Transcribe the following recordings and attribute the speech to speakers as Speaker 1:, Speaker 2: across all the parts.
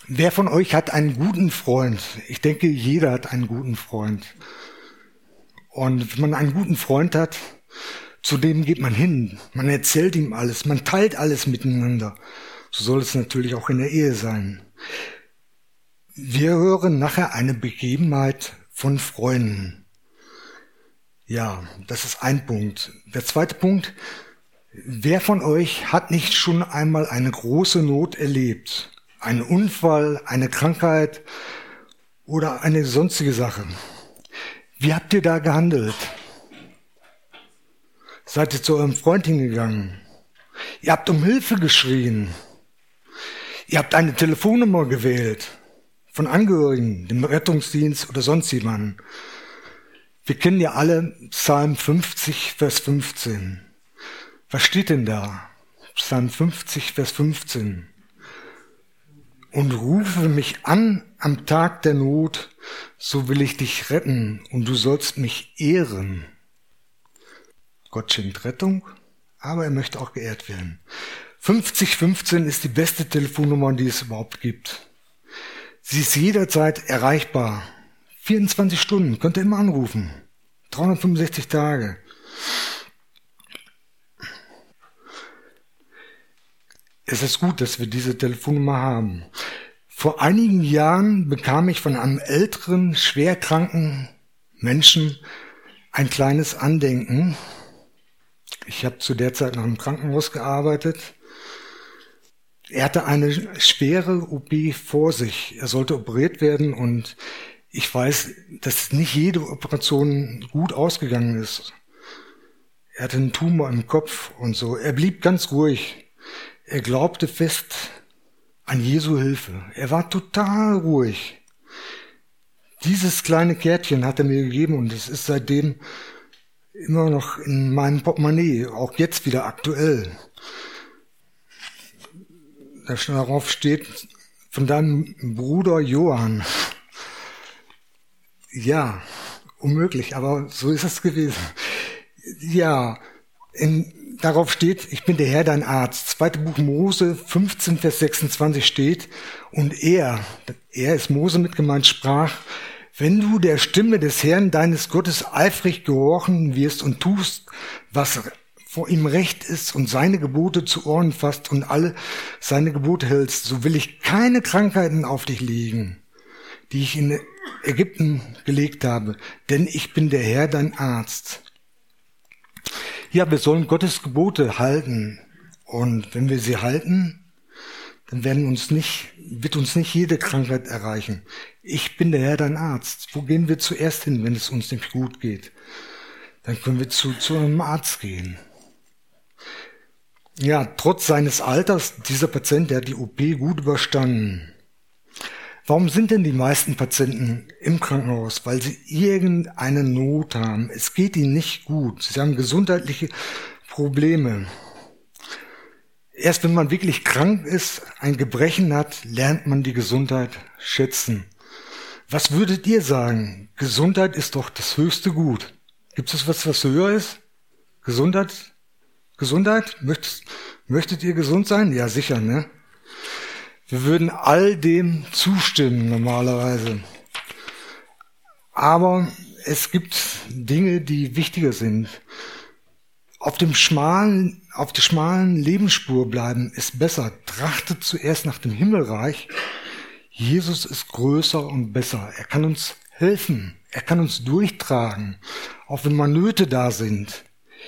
Speaker 1: Wer von euch hat einen guten Freund? Ich denke, jeder hat einen guten Freund. Und wenn man einen guten Freund hat, zu dem geht man hin. Man erzählt ihm alles, man teilt alles miteinander. So soll es natürlich auch in der Ehe sein. Wir hören nachher eine Begebenheit von Freunden. Ja, das ist ein Punkt. Der zweite Punkt: Wer von euch hat nicht schon einmal eine große Not erlebt? Einen Unfall, eine Krankheit oder eine sonstige Sache? Wie habt ihr da gehandelt? Seid ihr zu eurem Freund hingegangen? Ihr habt um Hilfe geschrien. Ihr habt eine Telefonnummer gewählt von Angehörigen, dem Rettungsdienst oder sonst jemanden. Wir kennen ja alle Psalm 50, Vers 15. Was steht denn da? Psalm 50, Vers 15. Und rufe mich an am Tag der Not, so will ich dich retten und du sollst mich ehren. Gott schenkt Rettung, aber er möchte auch geehrt werden. 5015 ist die beste Telefonnummer, die es überhaupt gibt. Sie ist jederzeit erreichbar. 24 Stunden, könnt ihr immer anrufen. 365 Tage. Es ist gut, dass wir diese Telefonnummer haben. Vor einigen Jahren bekam ich von einem älteren, schwerkranken Menschen ein kleines Andenken. Ich habe zu der Zeit noch im Krankenhaus gearbeitet. Er hatte eine schwere OP vor sich. Er sollte operiert werden und ich weiß, dass nicht jede Operation gut ausgegangen ist. Er hatte einen Tumor im Kopf und so. Er blieb ganz ruhig. Er glaubte fest an Jesu Hilfe. Er war total ruhig. Dieses kleine Kärtchen hat er mir gegeben und es ist seitdem immer noch in meinem Portemonnaie, auch jetzt wieder aktuell. Darauf steht von deinem Bruder Johann. Ja, unmöglich, aber so ist es gewesen. Ja, darauf steht, ich bin der Herr, dein Arzt. 2. Buch Mose 15, Vers 26 steht, und er ist Mose mit gemeint, sprach: Wenn du der Stimme des Herrn, deines Gottes, eifrig gehorchen wirst und tust, was vor ihm recht ist und seine Gebote zu Ohren fasst und alle seine Gebote hältst, so will ich keine Krankheiten auf dich legen, die ich in Ägypten gelegt habe, denn ich bin der Herr, dein Arzt. Ja, wir sollen Gottes Gebote halten. Und wenn wir sie halten, dann wird uns nicht jede Krankheit erreichen. Ich bin der Herr, dein Arzt. Wo gehen wir zuerst hin, wenn es uns nicht gut geht? Dann können wir zu einem Arzt gehen. Ja, trotz seines Alters, dieser Patient, der hat die OP gut überstanden. Warum sind denn die meisten Patienten im Krankenhaus? Weil sie irgendeine Not haben. Es geht ihnen nicht gut. Sie haben gesundheitliche Probleme. Erst wenn man wirklich krank ist, ein Gebrechen hat, lernt man die Gesundheit schätzen. Was würdet ihr sagen? Gesundheit ist doch das höchste Gut. Gibt es was höher ist? Gesundheit? Gesundheit? Möchtet ihr gesund sein? Ja, sicher, ne? Wir würden all dem zustimmen normalerweise. Aber es gibt Dinge, die wichtiger sind. Auf der schmalen Lebensspur bleiben ist besser. Trachtet zuerst nach dem Himmelreich. Jesus ist größer und besser. Er kann uns helfen. Er kann uns durchtragen. Auch wenn mal Nöte da sind.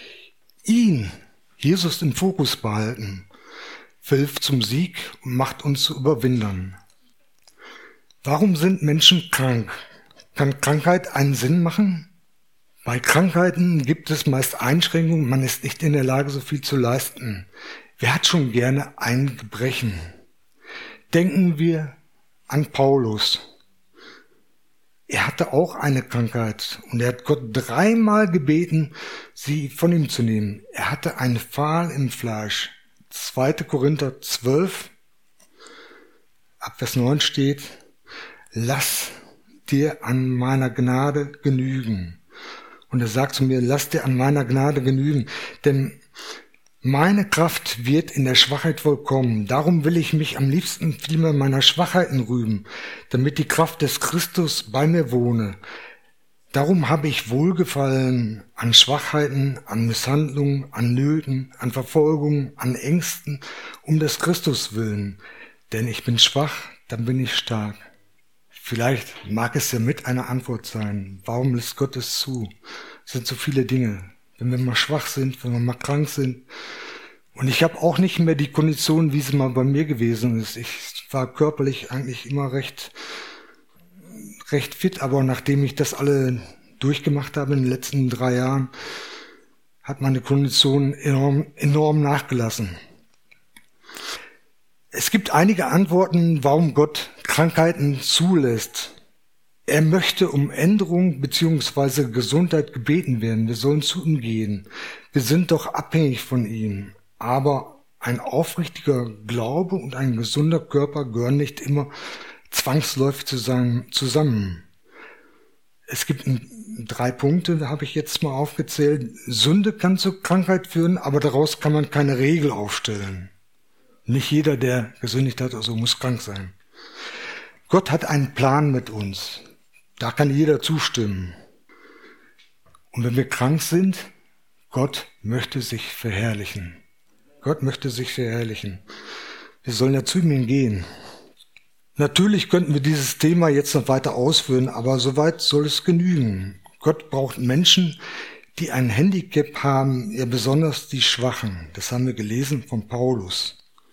Speaker 1: Jesus im Fokus behalten, verhilft zum Sieg und macht uns zu Überwindern. Warum sind Menschen krank? Kann Krankheit einen Sinn machen? Bei Krankheiten gibt es meist Einschränkungen, man ist nicht in der Lage, so viel zu leisten. Wer hat schon gerne ein Gebrechen? Denken wir an Paulus. Er hatte auch eine Krankheit und er hat Gott 3-mal gebeten, sie von ihm zu nehmen. Er hatte eine Pfahl im Fleisch. 2. Korinther 12, ab Vers 9 steht: Lass dir an meiner Gnade genügen. Und er sagt zu mir: Lass dir an meiner Gnade genügen, denn Meine Kraft wird in der Schwachheit vollkommen. Darum will ich mich am liebsten vielmehr meiner Schwachheiten rühmen, damit die Kraft des Christus bei mir wohne. Darum habe ich Wohlgefallen an Schwachheiten, an Misshandlungen, an Nöten, an Verfolgung, an Ängsten, um des Christus willen. Denn ich bin schwach, dann bin ich stark. Vielleicht mag es ja mit einer Antwort sein. Warum lässt Gott es zu? Es sind so viele Dinge. Wenn wir mal schwach sind, wenn wir mal krank sind. Und ich habe auch nicht mehr die Kondition, wie sie mal bei mir gewesen ist. Ich war körperlich eigentlich immer recht fit, aber nachdem ich das alle durchgemacht habe in den letzten 3 Jahren, hat meine Kondition enorm nachgelassen. Es gibt einige Antworten, warum Gott Krankheiten zulässt. Er möchte um Änderung bzw. Gesundheit gebeten werden. Wir sollen zu ihm gehen. Wir sind doch abhängig von ihm. Aber ein aufrichtiger Glaube und ein gesunder Körper gehören nicht immer zwangsläufig zusammen. Es gibt 3 Punkte, da habe ich jetzt mal aufgezählt. Sünde kann zur Krankheit führen, aber daraus kann man keine Regel aufstellen. Nicht jeder, der gesündigt hat, also muss krank sein. Gott hat einen Plan mit uns. Da kann jeder zustimmen. Und wenn wir krank sind, Gott möchte sich verherrlichen. Gott möchte sich verherrlichen. Wir sollen ja zu ihm gehen. Natürlich könnten wir dieses Thema jetzt noch weiter ausführen, aber soweit soll es genügen. Gott braucht Menschen, die ein Handicap haben, ja besonders die Schwachen. Das haben wir gelesen von Paulus.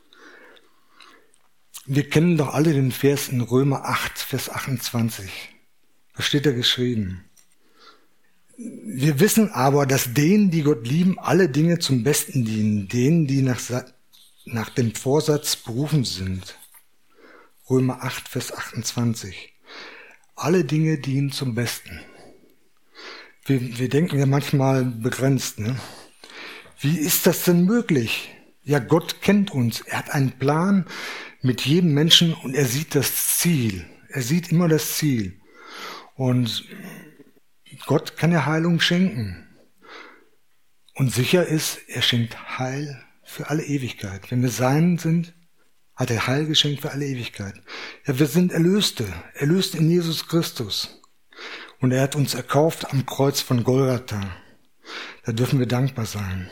Speaker 1: Wir kennen doch alle den Vers in Römer 8, Vers 28. Da steht geschrieben: Wir wissen aber, dass denen, die Gott lieben, alle Dinge zum Besten dienen, denen, die nach dem Vorsatz berufen sind. Römer 8, Vers 28. Alle Dinge dienen zum Besten. Wir denken ja manchmal begrenzt, ne? Wie ist das denn möglich? Ja, Gott kennt uns. Er hat einen Plan mit jedem Menschen und er sieht das Ziel. Er sieht immer das Ziel. Und Gott kann ja Heilung schenken. Und sicher ist, er schenkt Heil für alle Ewigkeit. Wenn wir sein sind, hat er Heil geschenkt für alle Ewigkeit. Ja, wir sind erlöst in Jesus Christus. Und er hat uns erkauft am Kreuz von Golgatha. Da dürfen wir dankbar sein.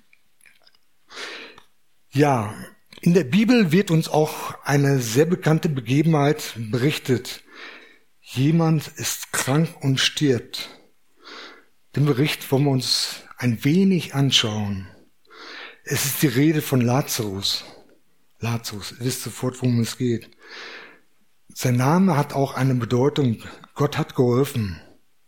Speaker 1: Ja, in der Bibel wird uns auch eine sehr bekannte Begebenheit berichtet. Jemand ist krank und stirbt. Den Bericht wollen wir uns ein wenig anschauen. Es ist die Rede von Lazarus. Lazarus, ihr wisst sofort, worum es geht. Sein Name hat auch eine Bedeutung. Gott hat geholfen.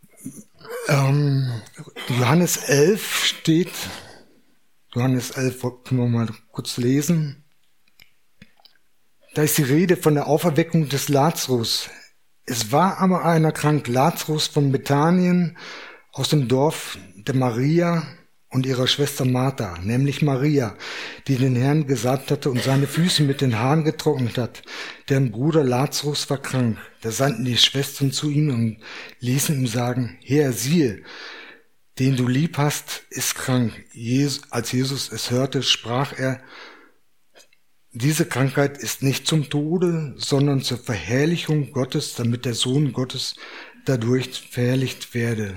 Speaker 1: Johannes 11 steht, Johannes 11 können wir mal kurz lesen. Da ist die Rede von der Auferweckung des Lazarus. Es war aber einer krank, Lazarus von Bethanien, aus dem Dorf der Maria und ihrer Schwester Martha, nämlich Maria, die den Herrn gesalbt hatte und seine Füße mit den Haaren getrocknet hat. Deren Bruder Lazarus war krank. Da sandten die Schwestern zu ihm und ließen ihm sagen: Herr, siehe, den du lieb hast, ist krank. Als Jesus es hörte, sprach er: Diese Krankheit ist nicht zum Tode, sondern zur Verherrlichung Gottes, damit der Sohn Gottes dadurch verherrlicht werde.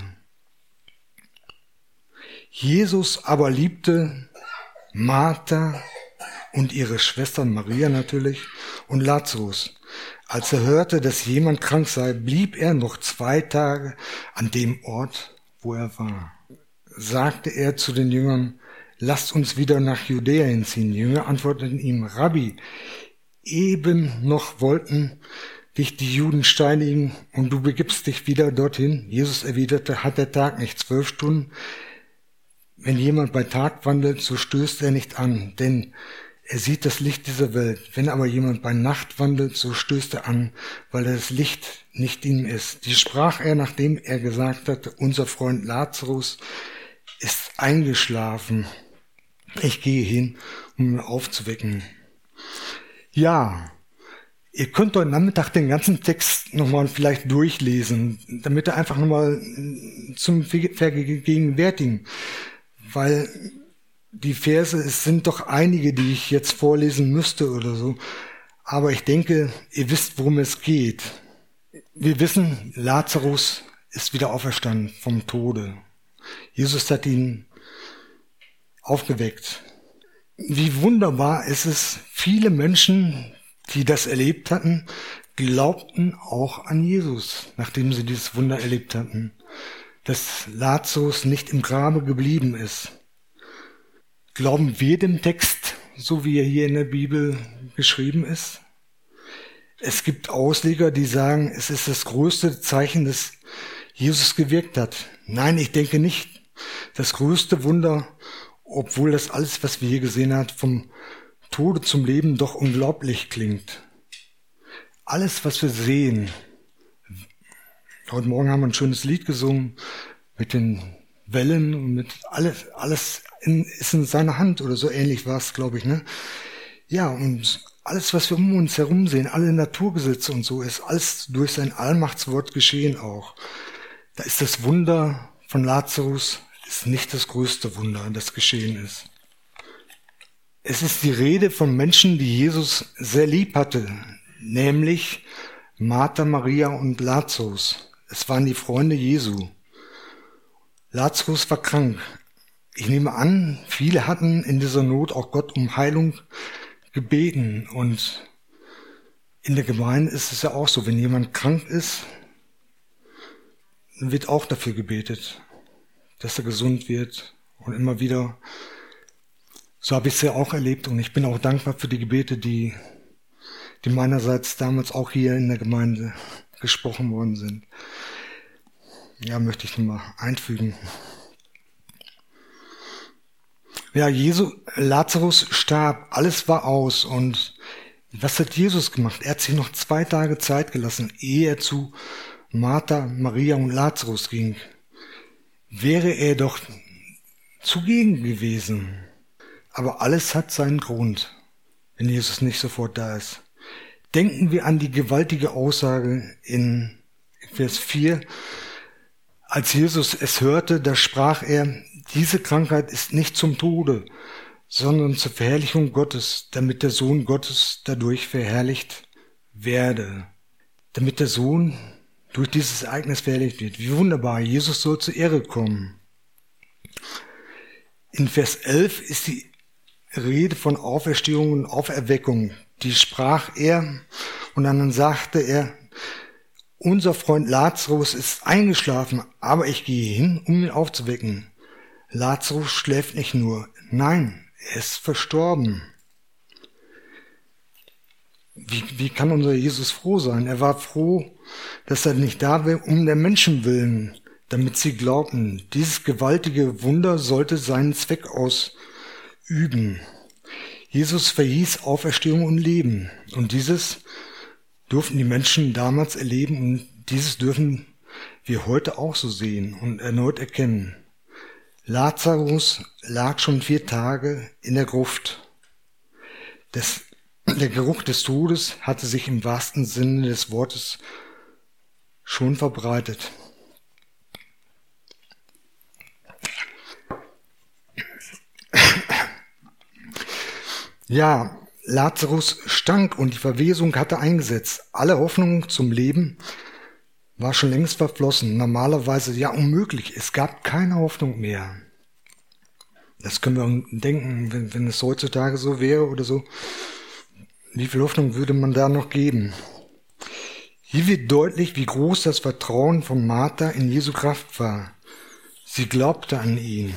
Speaker 1: Jesus aber liebte Martha und ihre Schwester Maria natürlich und Lazarus. Als er hörte, dass jemand krank sei, blieb er noch 2 Tage an dem Ort, wo er war. Sagte er zu den Jüngern: Lasst uns wieder nach Judäa hinziehen. Die Jünger antworteten ihm: Rabbi, eben noch wollten dich die Juden steinigen und du begibst dich wieder dorthin. Jesus erwiderte: Hat der Tag nicht 12 Stunden? Wenn jemand bei Tag wandelt, so stößt er nicht an, denn er sieht das Licht dieser Welt. Wenn aber jemand bei Nacht wandelt, so stößt er an, weil das Licht nicht in ihm ist. Die sprach er, nachdem er gesagt hatte: Unser Freund Lazarus ist eingeschlafen. Ich gehe hin, um ihn aufzuwecken. Ja, ihr könnt heute Nachmittag den ganzen Text nochmal vielleicht durchlesen, damit ihr einfach nochmal zum Vergegenwärtigen, weil die Verse, es sind doch einige, die ich jetzt vorlesen müsste oder so. Aber ich denke, ihr wisst, worum es geht. Wir wissen, Lazarus ist wieder auferstanden vom Tode. Jesus hat ihn aufgeweckt. Wie wunderbar ist es, viele Menschen, die das erlebt hatten, glaubten auch an Jesus, nachdem sie dieses Wunder erlebt hatten, dass Lazarus nicht im Grabe geblieben ist. Glauben wir dem Text, so wie er hier in der Bibel geschrieben ist? Es gibt Ausleger, die sagen, es ist das größte Zeichen, das Jesus gewirkt hat. Nein, ich denke nicht. Das größte Wunder, obwohl das alles, was wir hier gesehen haben, vom Tode zum Leben doch unglaublich klingt. Alles, was wir sehen. Heute Morgen haben wir ein schönes Lied gesungen mit den Wellen und mit alles ist in seiner Hand oder so ähnlich war es, glaube ich, ne? Ja, und alles, was wir um uns herum sehen, alle Naturgesetze und so, ist alles durch sein Allmachtswort geschehen auch. Da ist das Wunder von Lazarus ist nicht das größte Wunder, das geschehen ist. Es ist die Rede von Menschen, die Jesus sehr lieb hatte, nämlich Martha, Maria und Lazarus. Es waren die Freunde Jesu. Lazarus war krank. Ich nehme an, viele hatten in dieser Not auch Gott um Heilung gebeten. Und in der Gemeinde ist es ja auch so, wenn jemand krank ist, dann wird auch dafür gebetet, dass er gesund wird. Und immer wieder, so habe ich es ja auch erlebt. Und ich bin auch dankbar für die Gebete, die meinerseits damals auch hier in der Gemeinde gesprochen worden sind. Ja, möchte ich nochmal einfügen. Ja, Lazarus starb, alles war aus. Und was hat Jesus gemacht? Er hat sich noch 2 Tage Zeit gelassen, ehe er zu Martha, Maria und Lazarus ging. Wäre er doch zugegen gewesen. Aber alles hat seinen Grund, wenn Jesus nicht sofort da ist. Denken wir an die gewaltige Aussage in Vers 4. Als Jesus es hörte, da sprach er, diese Krankheit ist nicht zum Tode, sondern zur Verherrlichung Gottes, damit der Sohn Gottes dadurch verherrlicht werde. Damit der Sohn durch dieses Ereignis verherrlicht wird. Wie wunderbar, Jesus soll zur Ehre kommen. In Vers 11 ist die Rede von Auferstehung und Auferweckung. Die sprach er und dann sagte er, unser Freund Lazarus ist eingeschlafen, aber ich gehe hin, um ihn aufzuwecken. Lazarus schläft nicht nur, nein, er ist verstorben. Wie kann unser Jesus froh sein? Er war froh, dass er nicht da war, um der Menschen willen, damit sie glaubten. Dieses gewaltige Wunder sollte seinen Zweck ausüben. Jesus verhieß Auferstehung und Leben. Und dieses durften die Menschen damals erleben und dieses dürfen wir heute auch so sehen und erneut erkennen. Lazarus lag schon 4 Tage in der Gruft. Der Geruch des Todes hatte sich im wahrsten Sinne des Wortes schon verbreitet. Ja, Lazarus stank und die Verwesung hatte eingesetzt. Alle Hoffnung zum Leben war schon längst verflossen. Normalerweise ja unmöglich. Es gab keine Hoffnung mehr. Das können wir denken, wenn es heutzutage so wäre oder so. Wie viel Hoffnung würde man da noch geben? Hier wird deutlich, wie groß das Vertrauen von Martha in Jesu Kraft war. Sie glaubte an ihn.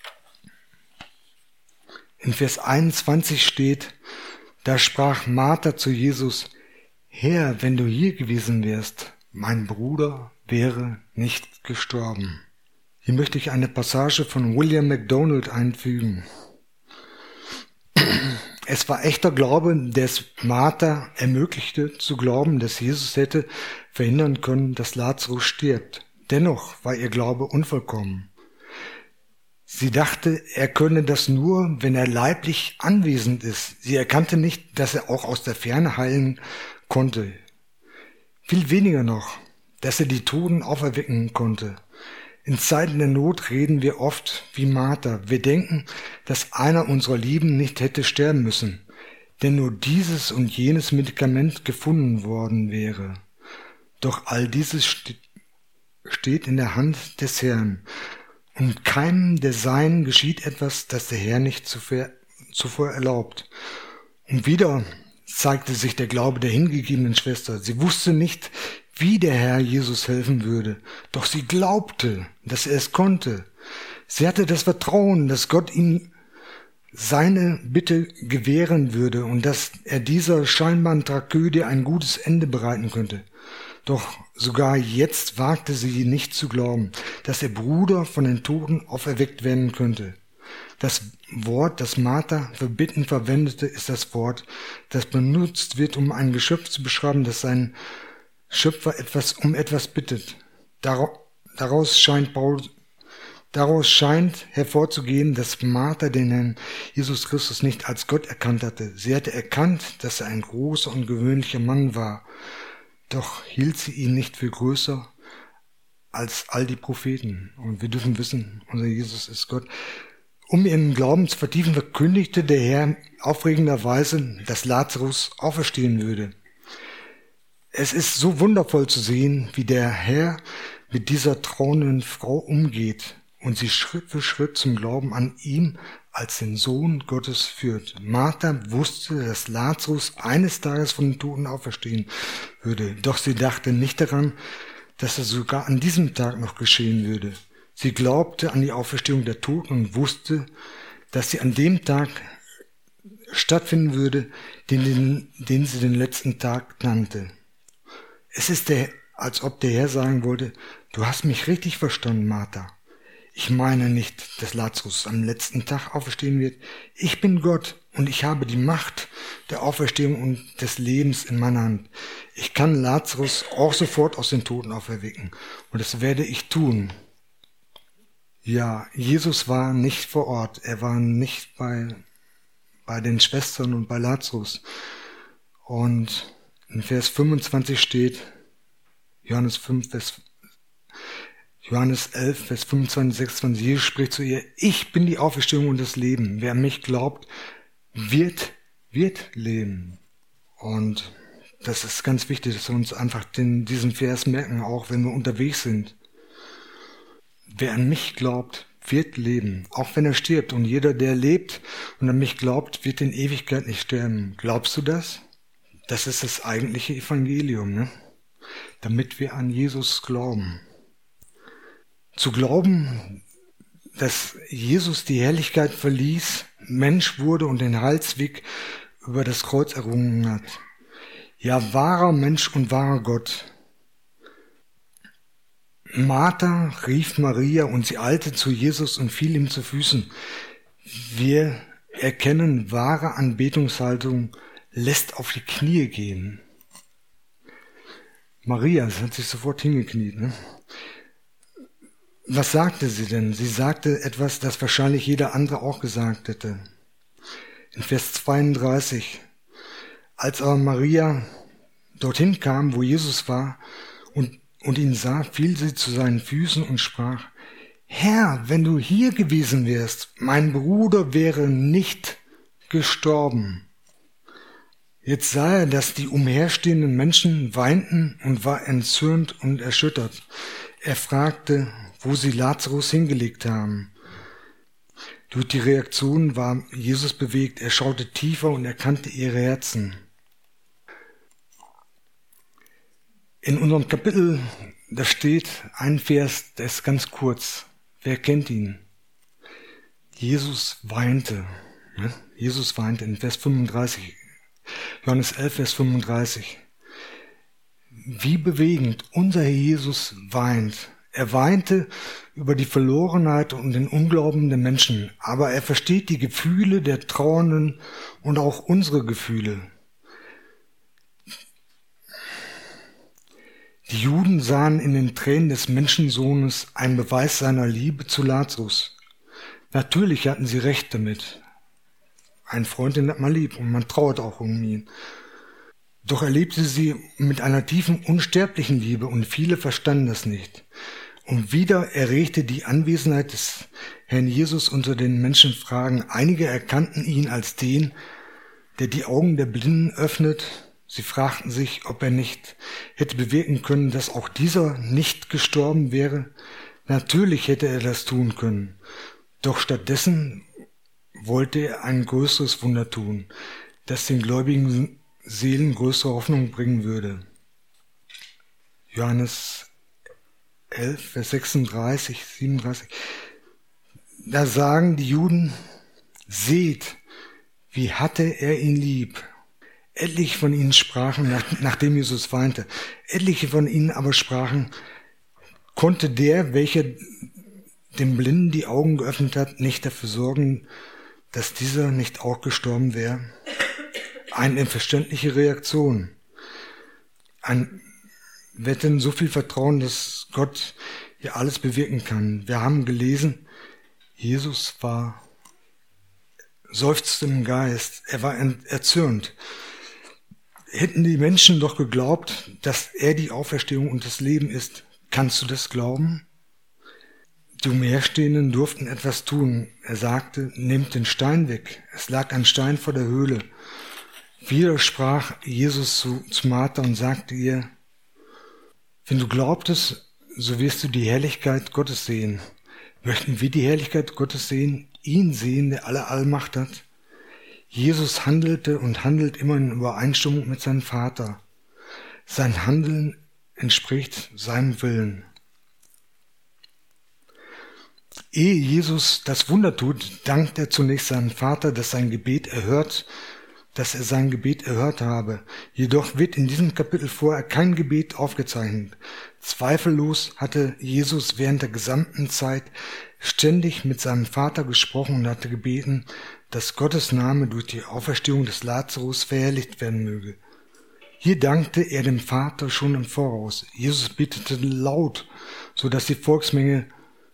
Speaker 1: In Vers 21 steht, da sprach Martha zu Jesus, Herr, wenn du hier gewesen wärst, mein Bruder wäre nicht gestorben. Hier möchte ich eine Passage von William MacDonald einfügen. Es war echter Glaube, der es Martha ermöglichte zu glauben, dass Jesus hätte verhindern können, dass Lazarus stirbt. Dennoch war ihr Glaube unvollkommen. Sie dachte, er könne das nur, wenn er leiblich anwesend ist. Sie erkannte nicht, dass er auch aus der Ferne heilen konnte. Viel weniger noch, dass er die Toten auferwecken konnte. In Zeiten der Not reden wir oft wie Martha. Wir denken, dass einer unserer Lieben nicht hätte sterben müssen, denn nur dieses und jenes Medikament gefunden worden wäre. Doch all dieses steht in der Hand des Herrn. Und keinem der Seinen geschieht etwas, das der Herr nicht zuvor erlaubt. Und wieder zeigte sich der Glaube der hingegebenen Schwester. Sie wusste nicht, wie der Herr Jesus helfen würde, doch sie glaubte, dass er es konnte. Sie hatte das Vertrauen, dass Gott ihm seine Bitte gewähren würde und dass er dieser scheinbaren Tragödie ein gutes Ende bereiten könnte. Doch sogar jetzt wagte sie nicht zu glauben, dass ihr Bruder von den Toten auferweckt werden könnte. Das Wort, das Martha für Bitten verwendete, ist das Wort, das benutzt wird, um ein Geschöpf zu beschreiben, das seinen Schöpfer um etwas bittet. Daraus scheint hervorzugehen, dass Martha den Herrn Jesus Christus nicht als Gott erkannt hatte. Sie hatte erkannt, dass er ein großer und gewöhnlicher Mann war. Doch hielt sie ihn nicht für größer als all die Propheten. Und wir dürfen wissen, unser Jesus ist Gott. Um ihren Glauben zu vertiefen, verkündigte der Herr aufregenderweise, dass Lazarus auferstehen würde. Es ist so wundervoll zu sehen, wie der Herr mit dieser trauernden Frau umgeht und sie Schritt für Schritt zum Glauben an ihn als den Sohn Gottes führt. Martha wusste, dass Lazarus eines Tages von den Toten auferstehen würde, doch sie dachte nicht daran, dass es sogar an diesem Tag noch geschehen würde. Sie glaubte an die Auferstehung der Toten und wusste, dass sie an dem Tag stattfinden würde, den sie den letzten Tag nannte. Es ist als ob der Herr sagen wollte, du hast mich richtig verstanden, Martha. Ich meine nicht, dass Lazarus am letzten Tag auferstehen wird. Ich bin Gott und ich habe die Macht der Auferstehung und des Lebens in meiner Hand. Ich kann Lazarus auch sofort aus den Toten auferwecken und das werde ich tun. Ja, Jesus war nicht vor Ort. Er war nicht bei den Schwestern und bei Lazarus. Und in Vers 25 steht, Johannes 11, Vers 25, 26, Jesus spricht zu ihr, ich bin die Auferstehung und das Leben. Wer an mich glaubt, wird leben. Und das ist ganz wichtig, dass wir uns einfach diesen Vers merken, auch wenn wir unterwegs sind. Wer an mich glaubt, wird leben, auch wenn er stirbt. Und jeder, der lebt und an mich glaubt, wird in Ewigkeit nicht sterben. Glaubst du das? Das ist das eigentliche Evangelium, ne? Damit wir an Jesus glauben. Zu glauben, dass Jesus die Herrlichkeit verließ, Mensch wurde und den Heilsweg über das Kreuz errungen hat. Ja, wahrer Mensch und wahrer Gott. Martha rief Maria und sie eilte zu Jesus und fiel ihm zu Füßen. Wir erkennen, wahre Anbetungshaltung lässt auf die Knie gehen. Maria, sie hat sich sofort hingekniet, ne? Was sagte sie denn? Sie sagte etwas, das wahrscheinlich jeder andere auch gesagt hätte. In Vers 32. Als aber Maria dorthin kam, wo Jesus war und ihn sah, fiel sie zu seinen Füßen und sprach, Herr, wenn du hier gewesen wärst, mein Bruder wäre nicht gestorben. Jetzt sah er, dass die umherstehenden Menschen weinten und war entzürnt und erschüttert. Er fragte, wo sie Lazarus hingelegt haben. Durch die Reaktion war Jesus bewegt. Er schaute tiefer und erkannte ihre Herzen. In unserem Kapitel, da steht ein Vers, der ist ganz kurz. Wer kennt ihn? Jesus weinte. Jesus weinte in Vers 35. Johannes 11, Vers 35. Wie bewegend, unser Herr Jesus weint. Er weinte über die Verlorenheit und den Unglauben der Menschen, aber er versteht die Gefühle der Trauernden und auch unsere Gefühle. Die Juden sahen in den Tränen des Menschensohnes einen Beweis seiner Liebe zu Lazarus. Natürlich hatten sie recht damit. Ein Freund, den hat man lieb und man trauert auch um ihn. Doch er liebte sie mit einer tiefen, unsterblichen Liebe und viele verstanden das nicht. Und wieder erregte die Anwesenheit des Herrn Jesus unter den Menschen Fragen. Einige erkannten ihn als den, der die Augen der Blinden öffnet. Sie fragten sich, ob er nicht hätte bewirken können, dass auch dieser nicht gestorben wäre. Natürlich hätte er das tun können. Doch stattdessen wollte er ein größeres Wunder tun, das den gläubigen Seelen größere Hoffnung bringen würde. Johannes 11, Vers 36, 37. Da sagen die Juden, seht, wie hatte er ihn lieb. Etliche von ihnen sprachen, nachdem Jesus weinte, etliche von ihnen aber sprachen, konnte der, welcher dem Blinden die Augen geöffnet hat, nicht dafür sorgen, dass dieser nicht auch gestorben wäre? Eine verständliche Reaktion. Wer hat denn so viel Vertrauen, dass Gott hier alles bewirken kann? Wir haben gelesen, Jesus seufzte im Geist, er war erzürnt. Hätten die Menschen doch geglaubt, dass er die Auferstehung und das Leben ist. Kannst du das glauben? Die Umherstehenden durften etwas tun. Er sagte, nehmt den Stein weg. Es lag ein Stein vor der Höhle. Wieder sprach Jesus zu Martha und sagte ihr, wenn du glaubtest, so wirst du die Herrlichkeit Gottes sehen. Möchten wir die Herrlichkeit Gottes sehen? Ihn sehen, der alle Allmacht hat? Jesus handelte und handelt immer in Übereinstimmung mit seinem Vater. Sein Handeln entspricht seinem Willen. Ehe Jesus das Wunder tut, dankt er zunächst seinem Vater, dass er sein Gebet erhört habe. Jedoch wird in diesem Kapitel vorher kein Gebet aufgezeichnet. Zweifellos hatte Jesus während der gesamten Zeit ständig mit seinem Vater gesprochen und hatte gebeten, dass Gottes Name durch die Auferstehung des Lazarus verherrlicht werden möge. Hier dankte er dem Vater schon im Voraus. Jesus betete laut, so dass die Volksmenge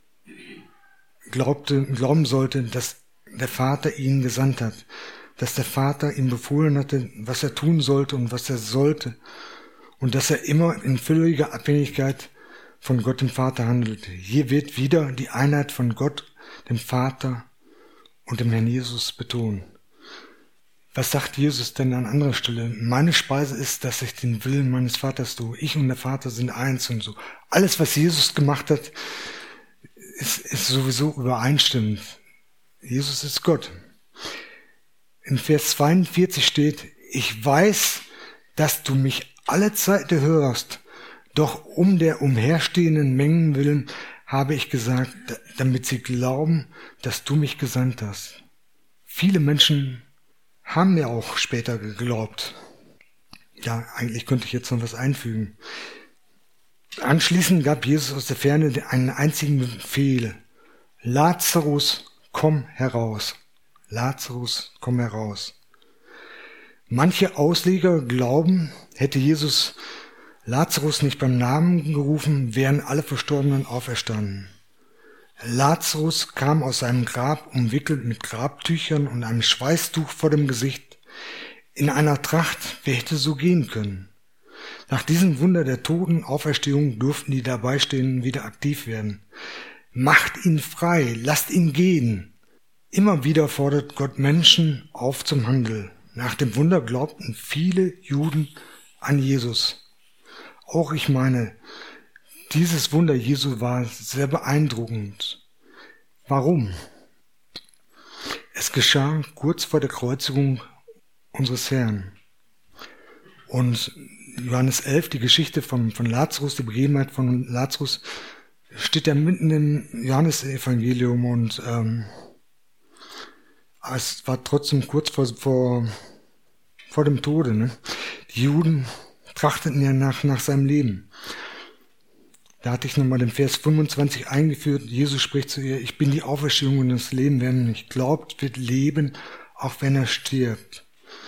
Speaker 1: glauben sollte, dass der Vater ihn gesandt hat, dass der Vater ihm befohlen hatte, was er tun sollte und was er sollte, und dass er immer in völliger Abhängigkeit von Gott dem Vater handelte. Hier wird wieder die Einheit von Gott, dem Vater und dem Herrn Jesus betont. Was sagt Jesus denn an anderer Stelle? Meine Speise ist, dass ich den Willen meines Vaters tue. Ich und der Vater sind eins und so. Alles, was Jesus gemacht hat, ist sowieso übereinstimmend. Jesus ist Gott. In Vers 42 steht, ich weiß, dass du mich alle Zeit hörst, doch um der umherstehenden Mengen willen habe ich gesagt, damit sie glauben, dass du mich gesandt hast. Viele Menschen haben mir auch später geglaubt. Ja, eigentlich könnte ich jetzt noch was einfügen. Anschließend gab Jesus aus der Ferne einen einzigen Befehl. Lazarus, komm heraus. Lazarus, komm heraus. Manche Ausleger glauben, hätte Jesus Lazarus nicht beim Namen gerufen, wären alle Verstorbenen auferstanden. Lazarus kam aus seinem Grab, umwickelt mit Grabtüchern und einem Schweißtuch vor dem Gesicht. In einer Tracht, wer hätte so gehen können? Nach diesem Wunder der Totenauferstehung durften die Dabeistehenden wieder aktiv werden. Macht ihn frei, lasst ihn gehen. Immer wieder fordert Gott Menschen auf zum Handel. Nach dem Wunder glaubten viele Juden an Jesus. Auch ich meine, dieses Wunder Jesu war sehr beeindruckend. Warum? Es geschah kurz vor der Kreuzigung unseres Herrn. Und Johannes 11, die Geschichte von Lazarus, die Begebenheit von Lazarus, steht ja mitten im Johannesevangelium und es war trotzdem kurz vor dem Tode. Ne? Die Juden trachteten ja nach seinem Leben. Da hatte ich nochmal den Vers 25 eingeführt. Jesus spricht zu ihr, ich bin die Auferstehung und das Leben. Wer nicht glaubt, wird leben, auch wenn er stirbt.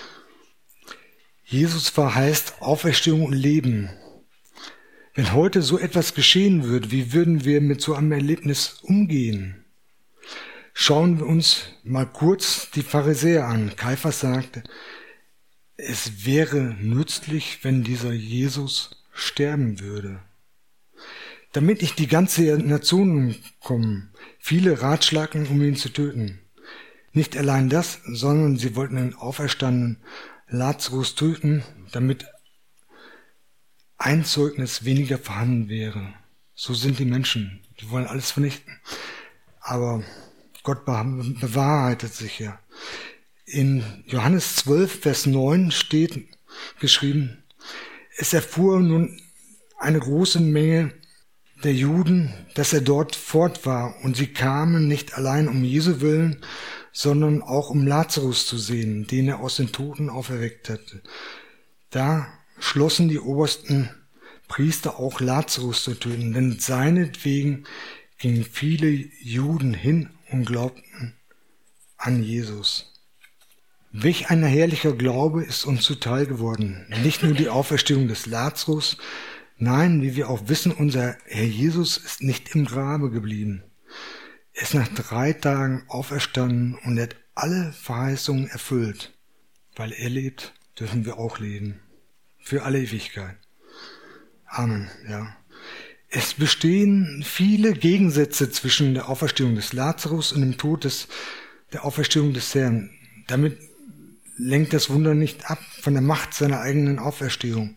Speaker 1: Jesus verheißt Auferstehung und Leben. Wenn heute so etwas geschehen würde, wie würden wir mit so einem Erlebnis umgehen? Schauen wir uns mal kurz die Pharisäer an. Kaiphas sagte, es wäre nützlich, wenn dieser Jesus sterben würde. damit nicht die ganze Nation umkommen. Viele ratschlagten, um ihn zu töten. Nicht allein das, sondern sie wollten den auferstandenen Lazarus töten, damit ein Zeugnis weniger vorhanden wäre. So sind die Menschen. Die wollen alles vernichten. Aber Gott bewahrheitet sich ja. In Johannes 12, Vers 9 steht geschrieben, es erfuhr nun eine große Menge der Juden, dass er dort fort war, und sie kamen nicht allein um Jesu willen, sondern auch um Lazarus zu sehen, den er aus den Toten auferweckt hatte. Da schlossen die obersten Priester auch Lazarus zu töten, denn seinetwegen gingen viele Juden hin und glaubten an Jesus. Welch ein herrlicher Glaube ist uns zuteil geworden. Nicht nur die Auferstehung des Lazarus, nein, wie wir auch wissen, unser Herr Jesus ist nicht im Grabe geblieben. Er ist nach 3 Tagen auferstanden und er hat alle Verheißungen erfüllt. Weil er lebt, dürfen wir auch leben. Für alle Ewigkeit. Amen, ja. Es bestehen viele Gegensätze zwischen der Auferstehung des Lazarus und dem Tod der Auferstehung des Herrn. Damit lenkt das Wunder nicht ab von der Macht seiner eigenen Auferstehung.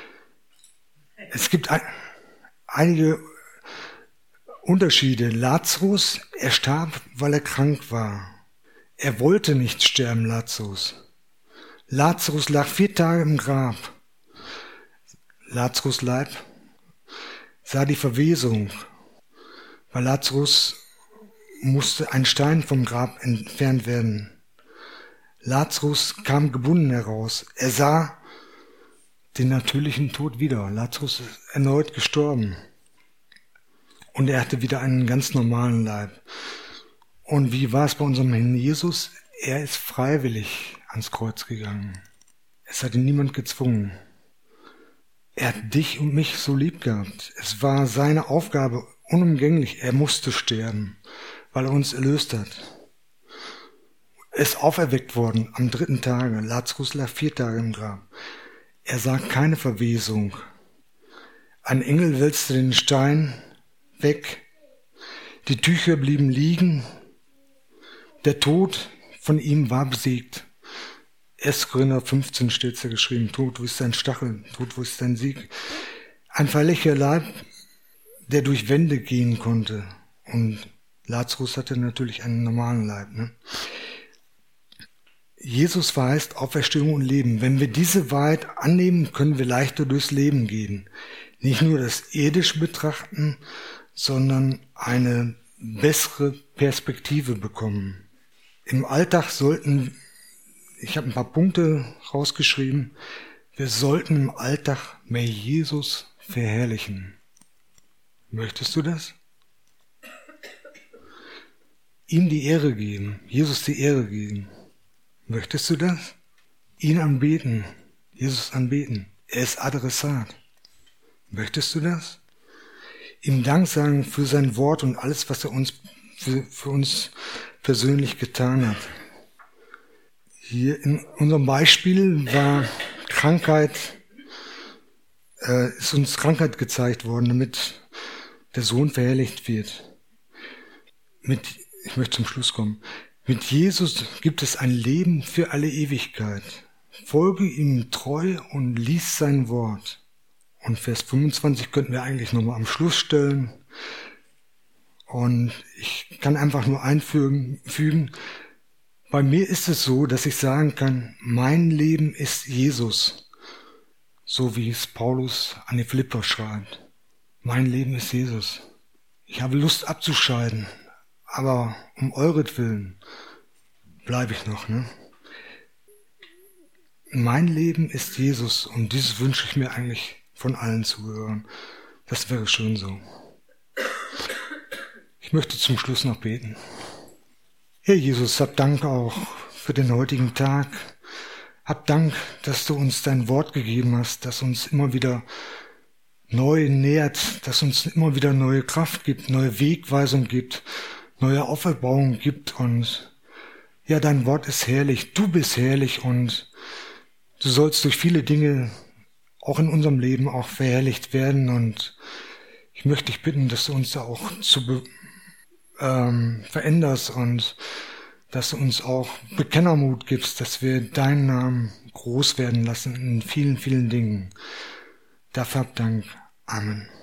Speaker 1: Es gibt einige Unterschiede. Lazarus, er starb, weil er krank war. Er wollte nicht sterben, Lazarus. Lazarus lag 4 Tage im Grab. Lazarus Leib sah die Verwesung, weil Lazarus musste ein Stein vom Grab entfernt werden. Lazarus kam gebunden heraus. Er sah den natürlichen Tod wieder. Lazarus ist erneut gestorben. Und er hatte wieder einen ganz normalen Leib. Und wie war es bei unserem Herrn Jesus? Er ist freiwillig ans Kreuz gegangen. Es hat ihn niemand gezwungen. Er hat dich und mich so lieb gehabt. Es war seine Aufgabe unumgänglich. Er musste sterben, weil er uns erlöst hat. Er ist auferweckt worden am 3. Tage. Lazarus lag 4 Tage im Grab. Er sah keine Verwesung. Ein Engel wälzte den Stein weg. Die Tücher blieben liegen. Der Tod von ihm war besiegt. 1. Korinther 15 steht da geschrieben. Tod, wo ist dein Stachel? Tod, wo ist dein Sieg? Ein verletzlicher Leib, der durch Wände gehen konnte. Und Lazarus hatte natürlich einen normalen Leib. Ne? Jesus verheißt Auferstehung und Leben. Wenn wir diese Wahrheit annehmen, können wir leichter durchs Leben gehen. Nicht nur das Irdische betrachten, sondern eine bessere Perspektive bekommen. Im Alltag ich habe ein paar Punkte rausgeschrieben, wir sollten im Alltag mehr Jesus verherrlichen. Möchtest du das? Ihm die Ehre geben, Jesus die Ehre geben. Möchtest du das? Ihn anbeten, Jesus anbeten. Er ist Adressat. Möchtest du das? Ihm Dank sagen für sein Wort und alles, was er für uns persönlich getan hat. Hier in unserem Beispiel ist uns Krankheit gezeigt worden, damit der Sohn verherrlicht wird. Ich möchte zum Schluss kommen. Mit Jesus gibt es ein Leben für alle Ewigkeit. Folge ihm treu und lies sein Wort. Und Vers 25 könnten wir eigentlich nochmal am Schluss stellen. Und ich kann einfach nur einfügen, bei mir ist es so, dass ich sagen kann, mein Leben ist Jesus. So wie es Paulus an die Philipper schreibt. Mein Leben ist Jesus. Ich habe Lust abzuscheiden, aber um euretwillen bleibe ich noch. Ne? Mein Leben ist Jesus und dieses wünsche ich mir eigentlich von allen Zuhörern. Das wäre schön so. Ich möchte zum Schluss noch beten. Herr Jesus, hab Dank auch für den heutigen Tag. Hab Dank, dass du uns dein Wort gegeben hast, das uns immer wieder neu nährt, das uns immer wieder neue Kraft gibt, neue Wegweisung gibt, neue Auferbauung gibt. Und ja, dein Wort ist herrlich, du bist herrlich und du sollst durch viele Dinge auch in unserem Leben auch verherrlicht werden. Und ich möchte dich bitten, dass du uns da auch veränderst und dass du uns auch Bekennermut gibst, dass wir deinen Namen groß werden lassen in vielen, vielen Dingen. Dafür hab Dank. Amen.